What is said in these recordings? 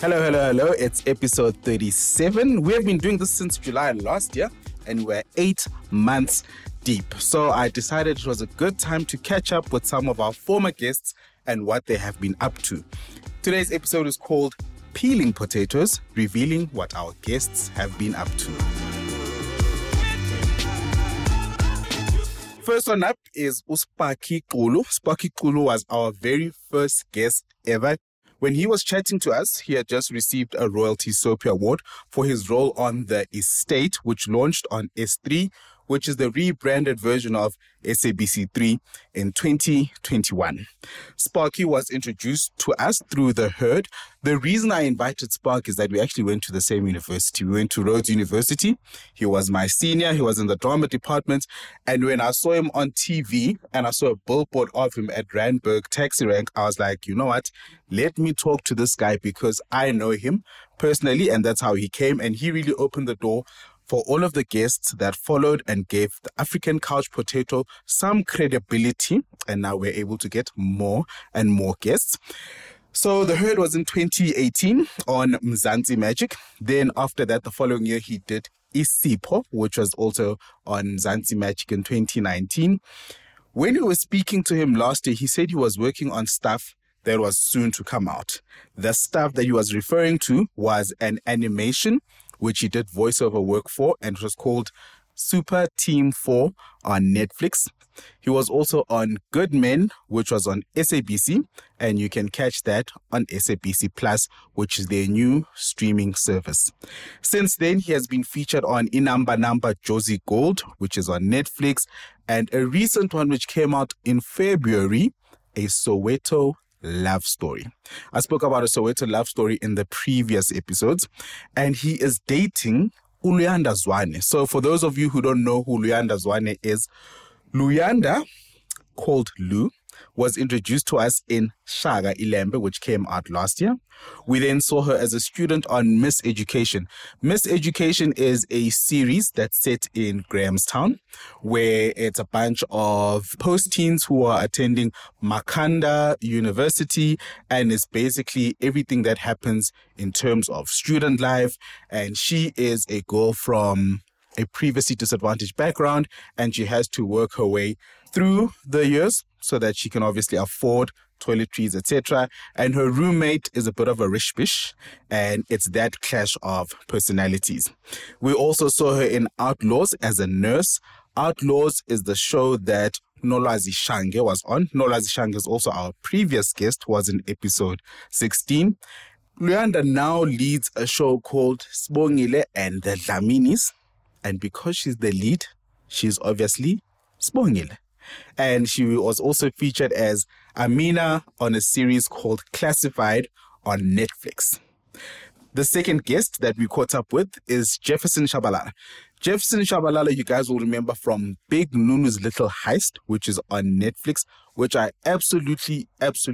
Hello. It's episode 37. We have been doing this since July last year, and we're 8 months deep. So I decided it was a good time to catch up with some of our former guests and what they have been up to. Today's episode is called Peeling Potatoes, revealing what our guests have been up to. First one up is Sparky Xulu. Sparky Xulu was our very first guest ever. When he was chatting to us, he had just received a Royalty Soapy Award for his role on The Estate, which launched on S3, which is the rebranded version of SABC3 in 2021. Sparky was introduced to us through The Herd. The reason I invited Spark is that we actually went to the same university. We went to Rhodes University. He was my senior. He was in the drama department. And when I saw him on TV and I saw a billboard of him at Randburg Taxi Rank, I was like, you know what? Let me talk to this guy because I know him personally, and that's how he came. And he really opened the door for all of the guests that followed and gave the African couch potato some credibility. And now we're able to get more and more guests. So The Herd was in 2018 on Mzansi Magic. Then after that, the following year, he did Isipho, which was also on Mzansi Magic in 2019. When we were speaking to him last year, he said he was working on stuff that was soon to come out. The stuff that he was referring to was an animation which he did voiceover work for, and it was called Super Team 4 on Netflix. He was also on Good Men, which was on SABC, and you can catch that on SABC Plus, which is their new streaming service. Since then, he has been featured on Inamba Josie Gold, which is on Netflix, and a recent one which came out in February, a Soweto love story. I spoke about a Soweto love story in the previous episodes, and he is dating Luyanda Zwane. So for those of you who don't know who Luyanda Zwane is, Luyanda, called Lu, was introduced to us in Shaka Ilembe, which came out last year. We then saw her as a student on Miss Education. Miss Education is a series that's set in Grahamstown, where it's a bunch of post-teens who are attending Makhanda University, and it's basically everything that happens in terms of student life. And she is a girl from a previously disadvantaged background, and she has to work her way through the years so that she can obviously afford toiletries, etc. And her roommate is a bit of a rich bish, and it's that clash of personalities. We also saw her in Outlaws as a nurse. Outlaws is the show that Nolwazi Shange was on. Nolwazi Shange is also our previous guest, was in episode 16. Luyanda now leads a show called Sibongile and the Dlaminis. And because she's the lead, she's obviously Sibongile. And she was also featured as Amina on a series called Classified on Netflix. The second guest that we caught up with is Jefferson Shabalala. Jefferson Shabalala, you guys will remember from Big Nunu's Little Heist, which is on Netflix, which I absolutely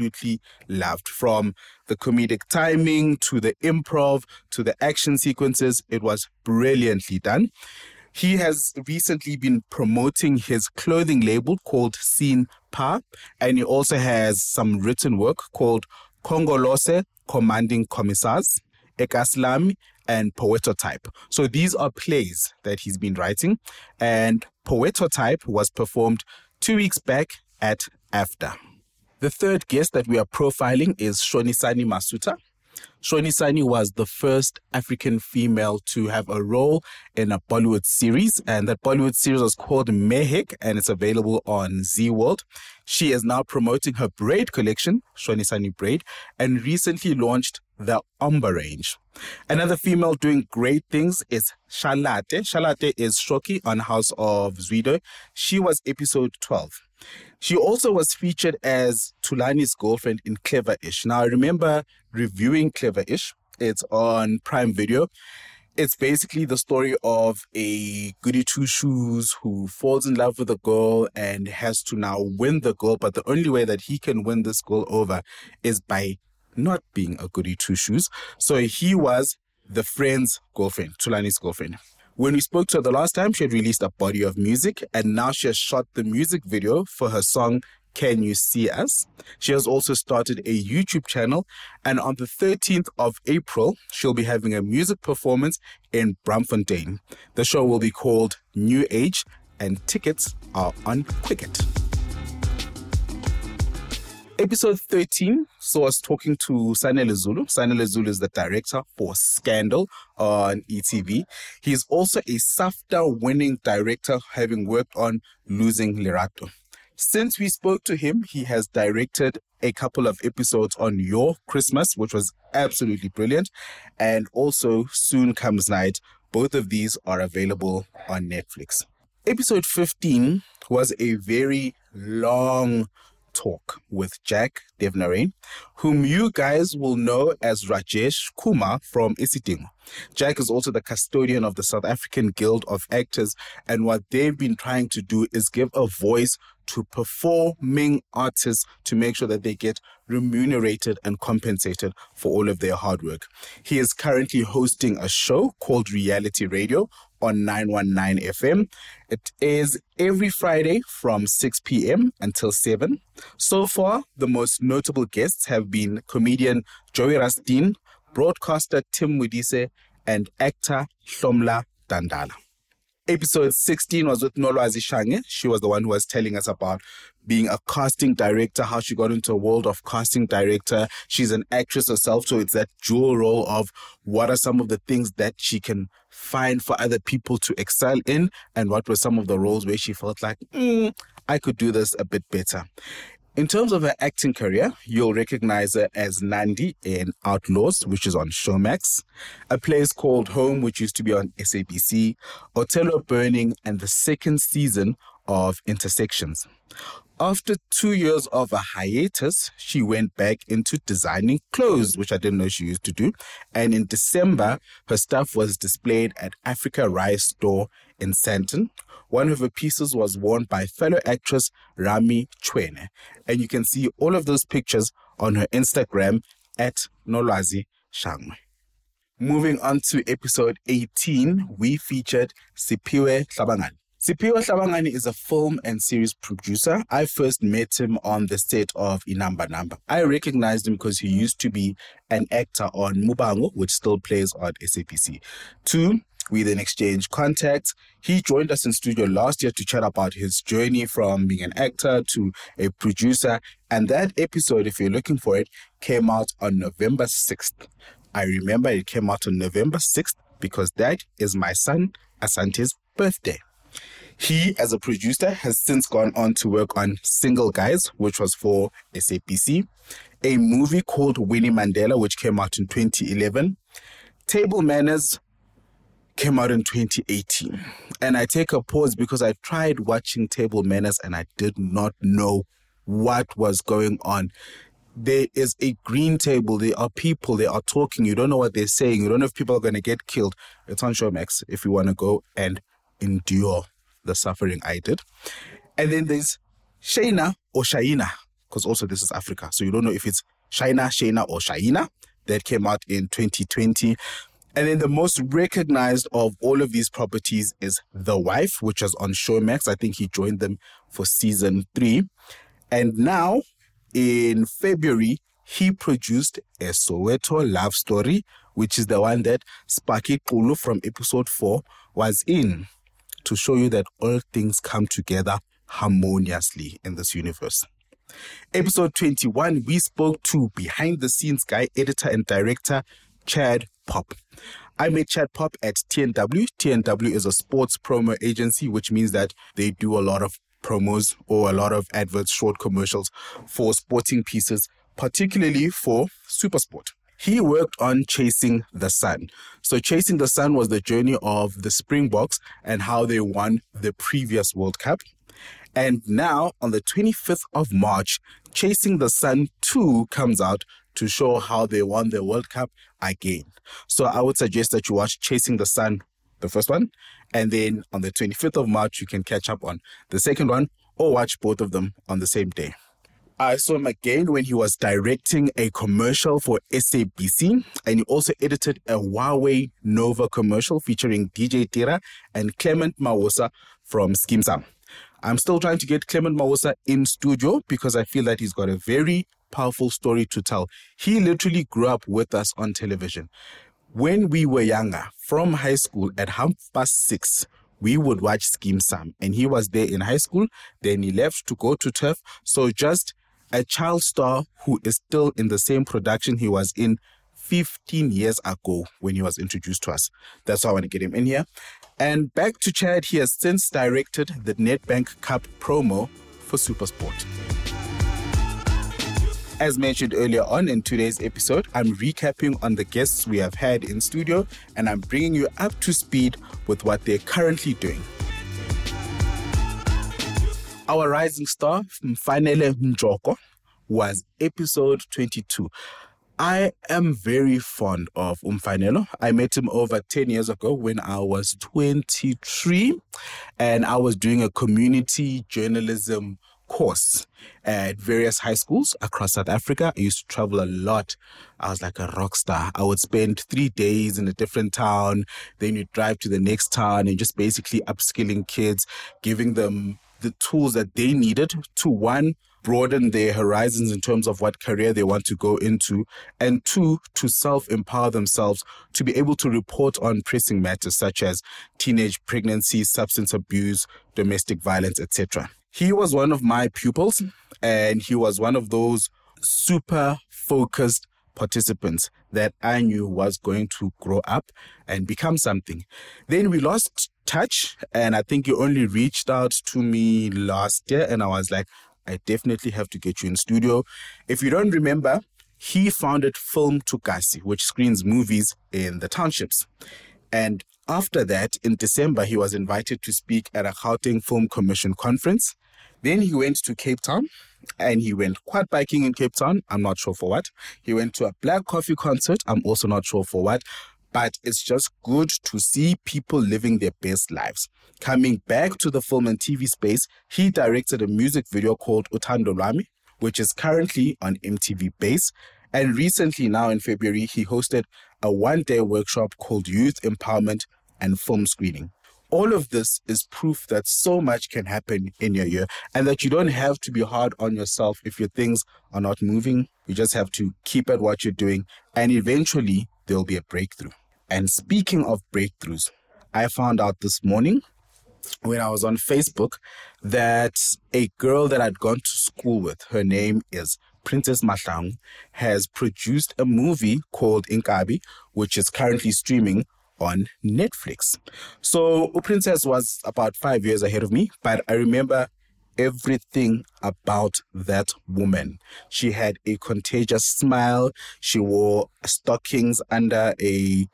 loved. From the comedic timing to the improv to the action sequences, it was brilliantly done. He has recently been promoting his clothing label called Scene Pa, and he also has some written work called Kongolose Commanding Commissars, Ekaslami, and Poetotype. So these are plays that he's been writing, and Poetotype was performed 2 weeks back at AFDA. The third guest that we are profiling is Shonisani Masuta. Shonisani was the first African female to have a role in a Bollywood series, and that Bollywood series was called Mehek, and it's available on Zee World. She is now promoting her braid collection, Shonisani Braid, and recently launched the Omba range. Another female doing great things is Shalate. Shalate is Shoki on House of Zwido. She was episode 12. She also was featured as Tulani's girlfriend in Clever-ish. Now, I remember reviewing Clever-ish. It's on Prime Video. It's basically the story of a goody two-shoes who falls in love with a girl and has to now win the girl. But the only way that he can win this girl over is by not being a goody two-shoes. So he was the friend's girlfriend, Tulani's girlfriend. When we spoke to her the last time, she had released a body of music, and now she has shot the music video for her song Can You See Us? She has also started a YouTube channel, and on the 13th of April, she'll be having a music performance in Braamfontein. The show will be called New Age, and tickets are on Quicket. Episode 13 saw us talking to Sanele Zulu. Sanele Zulu is the director for Scandal on ETV. He's also a SAFTA-winning director, having worked on Losing Lerato. Since we spoke to him, he has directed a couple of episodes on Your Christmas, which was absolutely brilliant, and also Soon Comes Night. Both of these are available on Netflix. Episode 15 was a very long talk with Jack Devnarine, whom you guys will know as Rajesh Kumar from Isidingo. Jack is also the custodian of the South African Guild of Actors, and what they've been trying to do is give a voice to performing artists to make sure that they get remunerated and compensated for all of their hard work. He is currently hosting a show called Reality Radio on 919 FM. It is every Friday from 6 p.m. until 7. So far, the most notable guests have been comedian Joey Rastin, broadcaster Tim Modise, and actor Hlomla Dandala. Episode 16 was with Nolwazi Shange. She was the one who was telling us about being a casting director, how she got into a world of casting director. She's an actress herself, so it's that dual role of what are some of the things that she can find for other people to excel in, and what were some of the roles where she felt like, I could do this a bit better. In terms of her acting career, you'll recognize her as Nandi in Outlaws, which is on Showmax, A Place Called Home, which used to be on SABC, Othello Burning, and the second season of Intersections. After 2 years of a hiatus, she went back into designing clothes, which I didn't know she used to do. And in December, her stuff was displayed at Africa Rice Store in Sandton. One of her pieces was worn by fellow actress Rami Chwene. And you can see all of those pictures on her Instagram at Nolwazi Shangwe. Moving on to episode 18, we featured Siphiwe Hlabangani. Siphiwe Hlabangani is a film and series producer. I first met him on the set of Inamba Namba. I recognized him because he used to be an actor on Mubango, which still plays on SABC. 2, we then exchanged contacts. He joined us in studio last year to chat about his journey from being an actor to a producer. And that episode, if you're looking for it, came out on November 6th. I remember it came out on November 6th because that is my son Asante's birthday. He, as a producer, has since gone on to work on Single Guys, which was for SABC, a movie called Winnie Mandela, which came out in 2011. Table Manners came out in 2018. And I take a pause because I tried watching Table Manners and I did not know what was going on. There is a green table. There are people. They are talking. You don't know what they're saying. You don't know if people are going to get killed. It's on Showmax if you want to go and endure the suffering I did. And then there's Shayna or Shaina, because also this is Africa. So you don't know if it's Shayna, or Shaina. That came out in 2020. And then the most recognized of all of these properties is The Wife, which was on Showmax. I think he joined them for season 3. And now, in February, he produced a Soweto love story, which is the one that Sparky Kulu from episode 4 was in, to show you that all things come together harmoniously in this universe. Episode 21, we spoke to behind-the-scenes guy, editor and director, Chad Pop. I met Chad Pop at TNW. TNW is a sports promo agency, which means that they do a lot of promos or a lot of adverts, short commercials for sporting pieces, particularly for Supersport. He worked on Chasing the Sun. So Chasing the Sun was the journey of the Springboks and how they won the previous World Cup. And now, on the 25th of March, Chasing the Sun 2 comes out to show how they won the World Cup again. So I would suggest that you watch Chasing the Sun, the first one, and then on the 25th of March, you can catch up on the second one or watch both of them on the same day. I saw him again when he was directing a commercial for SABC, and he also edited a Huawei Nova commercial featuring DJ Tira and Clement Mawosa from Skeem Saam. I'm still trying to get Clement Mawusa in studio because I feel that he's got a very powerful story to tell. He literally grew up with us on television. When we were younger, from high school at 6:30, we would watch Scheme Sam, and he was there in high school. Then he left to go to Turf. So just a child star who is still in the same production he was in 15 years ago when he was introduced to us. That's why I want to get him in here. And back to Chad, he has since directed the Nedbank Cup promo for SuperSport. As mentioned earlier on in today's episode, I'm recapping on the guests we have had in studio, and I'm bringing you up to speed with what they're currently doing. Our rising star, Mfanele Njoko, was episode 22. I am very fond of Mfanelo. I met him over 10 years ago when I was 23, and I was doing a community journalism course at various high schools across South Africa. I used to travel a lot. I was like a rock star. I would spend 3 days in a different town, then you'd drive to the next town and just basically upskilling kids, giving them the tools that they needed to, one, broaden their horizons in terms of what career they want to go into, and two, to self-empower themselves to be able to report on pressing matters such as teenage pregnancy, substance abuse, domestic violence, etc. He was one of my pupils, and he was one of those super focused participants that I knew was going to grow up and become something. Then we lost touch, and I think you only reached out to me last year, and I was like, I definitely have to get you in studio. If you don't remember, he founded Film Tukasi, which screens movies in the townships. And after that, in December, he was invited to speak at a Gauteng Film Commission conference. Then he went to Cape Town, and he went quad biking in Cape Town. I'm not sure for what. He went to a Black Coffee concert. I'm also not sure for what. But it's just good to see people living their best lives. Coming back to the film and TV space, he directed a music video called Uthando Lwami, which is currently on MTV Base. And recently, now in February, he hosted a one-day workshop called Youth Empowerment and Film Screening. All of this is proof that so much can happen in your year, and that you don't have to be hard on yourself if your things are not moving. You just have to keep at what you're doing, and eventually there'll be a breakthrough. And speaking of breakthroughs, I found out this morning when I was on Facebook that a girl that I'd gone to school with, her name is Princess Mahlangu, has produced a movie called Inkabi, which is currently streaming on Netflix. So Princess was about 5 years ahead of me, but I remember everything about that woman. She had a contagious smile. She wore stockings under a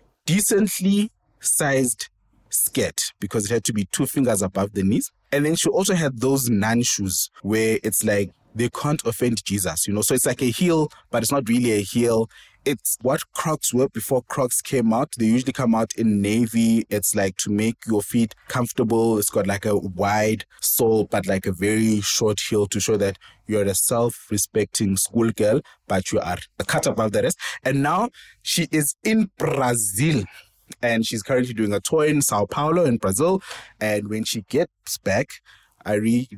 decently sized skirt because it had to be 2 fingers above the knees. And then she also had those nun shoes where it's like they can't offend Jesus, you know. So it's like a heel, but it's not really a heel. It's what Crocs were before Crocs came out. They usually come out in navy. It's like to make your feet comfortable. It's got like a wide sole, but like a very short heel to show that you're a self-respecting schoolgirl, but you are a cut above the rest. And now she is in Brazil. And she's currently doing a tour in Sao Paulo in Brazil. And when she gets back, I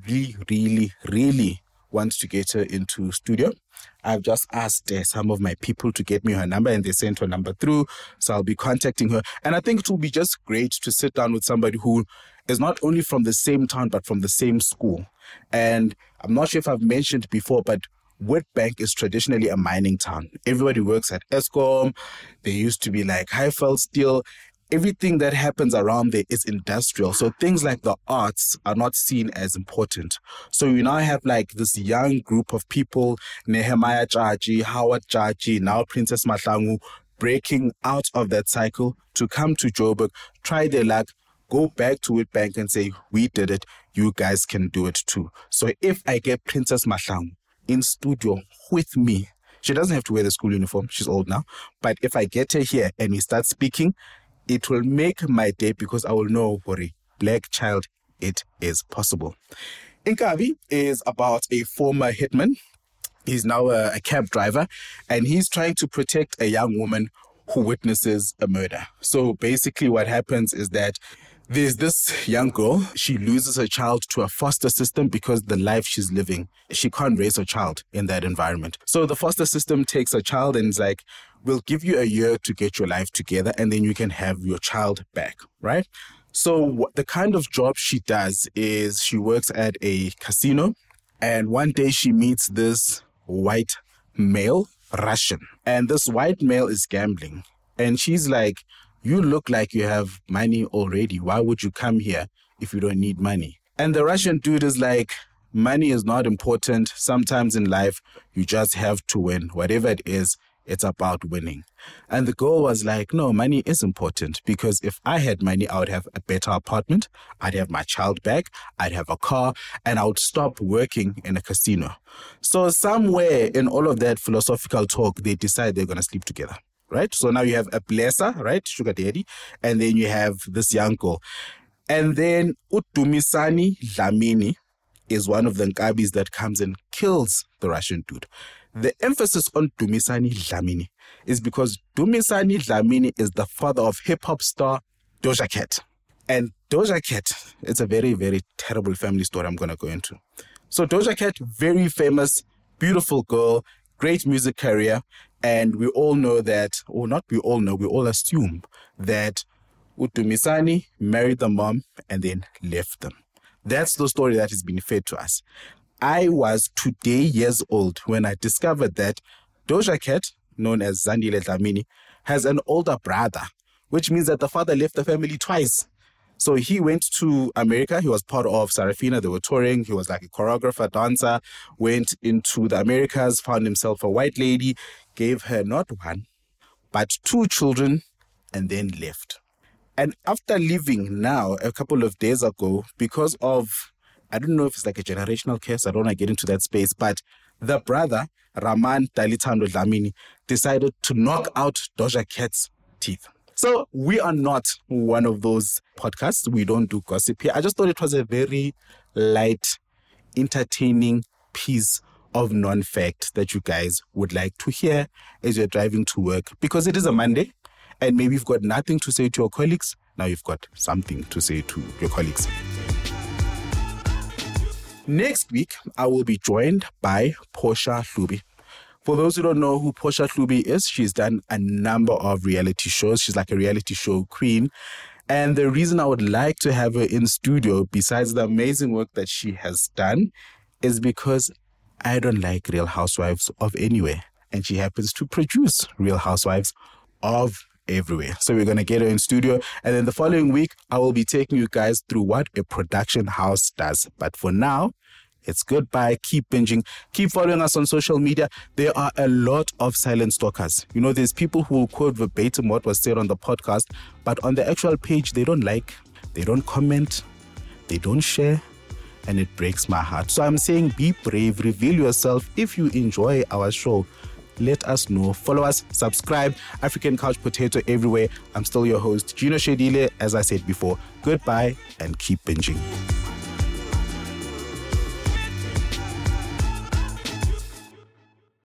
really want to get her into studio. I've just asked some of my people to get me her number, and they sent her number through. So I'll be contacting her. And I think it will be just great to sit down with somebody who is not only from the same town, but from the same school. And I'm not sure if I've mentioned before, but Witbank is traditionally a mining town. Everybody works at Eskom. There used to be like Highveld Steel. Everything that happens around there is industrial. So things like the arts are not seen as important. So we now have like this young group of people, Nehemiah Chachi, Howard Chachi, now Princess Mahlangu, breaking out of that cycle to come to Joburg, try their luck, go back to Witbank and say, we did it, you guys can do it too. So if I get Princess Mahlangu in studio with me, she doesn't have to wear the school uniform, she's old now, but if I get her here and we start speaking, it will make my day because I will know for a black child it is possible. Inkabi is about a former hitman. He's now a cab driver, and he's trying to protect a young woman who witnesses a murder. So basically what happens is that There's this young girl. She loses her child to a foster system because the life she's living, she can't raise her child in that environment. So the foster system takes her child and is like, we'll give you a year to get your life together and then you can have your child back, right? So the kind of job she does is she works at a casino, and one day she meets this white male Russian, and this white male is gambling, and she's like, you look like you have money already. Why would you come here if you don't need money? And the Russian dude is like, money is not important. Sometimes in life, you just have to win. Whatever it is, it's about winning. And the girl was like, no, money is important, because if I had money, I would have a better apartment. I'd have my child back. I'd have a car, and I would stop working in a casino. So somewhere in all of that philosophical talk, they decide they're going to sleep together. Right? So now you have a blesser, right? Sugar daddy. And then you have this young girl. And then Dumisani Dlamini is one of the Nkabis that comes and kills the Russian dude. The emphasis on Dumisani Dlamini is because Dumisani Dlamini is the father of hip-hop star Doja Cat. And Doja Cat, it's a very, very terrible family story I'm going to go into. So Doja Cat, very famous, beautiful girl, great music career. And we all know that, or not we all know, we all assume that Dumisani married the mom and then left them. That's the story that has been fed to us. I was today years old when I discovered that Doja Cat, known as Zandile Dlamini, has an older brother, which means that the father left the family twice. So he went to America. He was part of Sarafina. They were touring. He was like a choreographer, dancer, went into the Americas, found himself a white lady, gave her not one, but 2 children, and then left. And after leaving now, a couple of days ago, because of, I don't know if it's like a generational curse, I don't want to get into that space, but the brother, Raman Dalitando Dlamini, decided to knock out Doja Cat's teeth. So we are not one of those podcasts. We don't do gossip here. I just thought it was a very light, entertaining piece of non-fact that you guys would like to hear as you're driving to work, because it is a Monday and maybe you've got nothing to say to your colleagues. Now you've got something to say to your colleagues. Next week, I will be joined by Portia Hlubi. For those who don't know who Portia Hlubi is, she's done a number of reality shows. She's like a reality show queen. And the reason I would like to have her in studio, besides the amazing work that she has done, is because I don't like Real Housewives of Anywhere. And she happens to produce Real Housewives of Everywhere. So we're going to get her in studio. And then the following week, I will be taking you guys through what a production house does. But for now, it's goodbye. Keep binging. Keep following us on social media. There are a lot of silent stalkers. You know, there's people who will quote verbatim what was said on the podcast, but on the actual page, they don't like, they don't comment, they don't share, and it breaks my heart. So I'm saying be brave, reveal yourself. If you enjoy our show, let us know. Follow us, subscribe. African Couch Potato everywhere. I'm still your host, Gino Shedile. As I said before, goodbye and keep binging.